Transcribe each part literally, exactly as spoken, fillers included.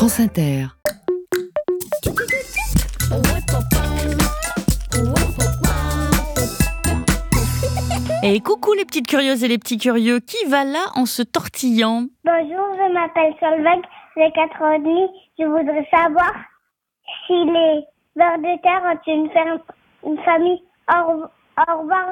France Inter. Et coucou les petites curieuses et les petits curieux, qui va là en se tortillant? Bonjour, je m'appelle Solveig, j'ai quatre ans et demi. Je voudrais savoir si les vers de terre ont une, ferme, une famille. Au, au revoir.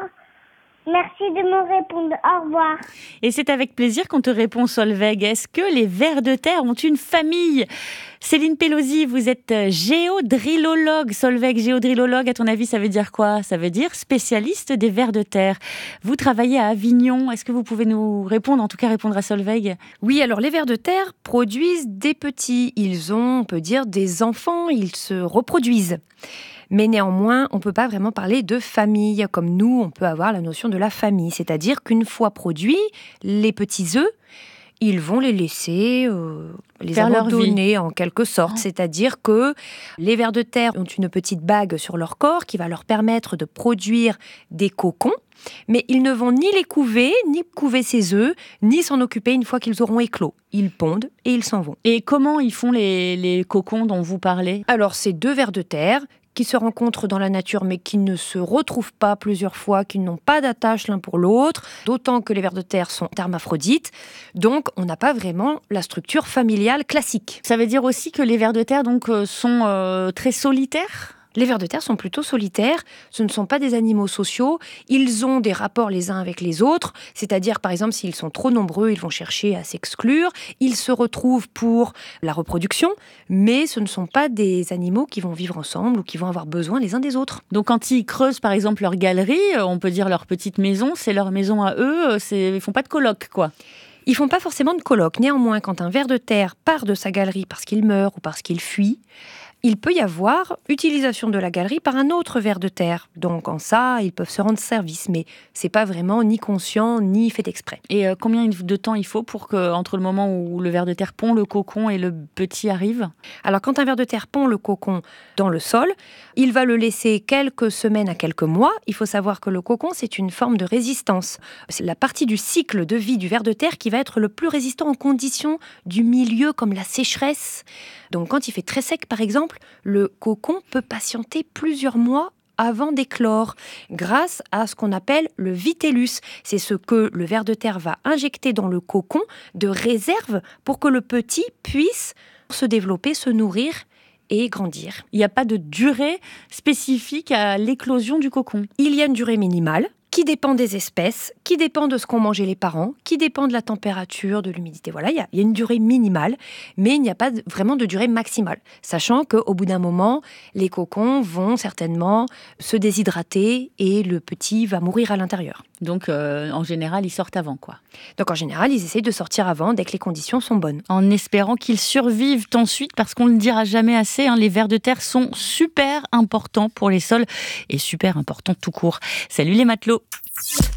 Merci de me répondre. Au revoir. Et c'est avec plaisir qu'on te répond, Solveig. Est-ce que les vers de terre ont une famille? Céline Pelosi, vous êtes géodrillologue. Solveig, géodrillologue, à ton avis, ça veut dire quoi? Ça veut dire spécialiste des vers de terre. Vous travaillez à Avignon. Est-ce que vous pouvez nous répondre, en tout cas répondre à Solveig? Oui, alors les vers de terre produisent des petits. Ils ont, on peut dire, des enfants. Ils se reproduisent. Mais néanmoins, on ne peut pas vraiment parler de famille. Comme nous, on peut avoir la notion de la famille. C'est-à-dire qu'une fois produits, les petits œufs, ils vont les laisser, euh, les faire abandonner en quelque sorte. Oh. C'est-à-dire que les vers de terre ont une petite bague sur leur corps qui va leur permettre de produire des cocons. Mais ils ne vont ni les couver, ni couver ces œufs, ni s'en occuper une fois qu'ils auront éclos. Ils pondent et ils s'en vont. Et comment ils font les, les cocons dont vous parlez? Alors, c'est deux vers de terre qui se rencontrent dans la nature mais qui ne se retrouvent pas plusieurs fois, qui n'ont pas d'attache l'un pour l'autre, d'autant que les vers de terre sont hermaphrodites. Donc, on n'a pas vraiment la structure familiale classique. Ça veut dire aussi que les vers de terre donc, euh, sont euh, très solitaires? Les vers de terre sont plutôt solitaires, ce ne sont pas des animaux sociaux, ils ont des rapports les uns avec les autres, c'est-à-dire par exemple s'ils sont trop nombreux, ils vont chercher à s'exclure, ils se retrouvent pour la reproduction, mais ce ne sont pas des animaux qui vont vivre ensemble ou qui vont avoir besoin les uns des autres. Donc quand ils creusent par exemple leur galerie, on peut dire leur petite maison, c'est leur maison à eux, c'est... ils font pas de coloc quoi. Ils font pas forcément de coloc, néanmoins quand un ver de terre part de sa galerie parce qu'il meurt ou parce qu'il fuit, il peut y avoir utilisation de la galerie par un autre ver de terre. Donc en ça, ils peuvent se rendre service, mais c'est pas vraiment ni conscient ni fait exprès. Et euh, combien de temps il faut pour que, entre le moment où le ver de terre pond le cocon et le petit arrive? Alors quand un ver de terre pond le cocon dans le sol, il va le laisser quelques semaines à quelques mois. Il faut savoir que le cocon, c'est une forme de résistance. C'est la partie du cycle de vie du ver de terre qui va être le plus résistant aux conditions du milieu comme la sécheresse. Donc quand il fait très sec par exemple, le cocon peut patienter plusieurs mois avant d'éclore, grâce à ce qu'on appelle le vitellus. C'est ce que le ver de terre va injecter dans le cocon de réserve pour que le petit puisse se développer, se nourrir et grandir. Il n'y a pas de durée spécifique à l'éclosion du cocon? Il y a une durée minimale qui dépend des espèces, qui dépend de ce qu'ont mangé les parents, qui dépend de la température, de l'humidité. Voilà, il y a, il y a une durée minimale, mais il n'y a pas de, vraiment de durée maximale. Sachant qu'au bout d'un moment, les cocons vont certainement se déshydrater et le petit va mourir à l'intérieur. Donc, euh, en général, ils sortent avant, quoi. Donc, en général, ils essayent de sortir avant, dès que les conditions sont bonnes. En espérant qu'ils survivent ensuite, parce qu'on ne le dira jamais assez, hein, les vers de terre sont super importants pour les sols et super importants tout court. Salut les matelots!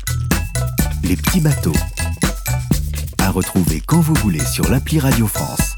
Les petits bateaux. À retrouver quand vous voulez sur l'appli Radio France.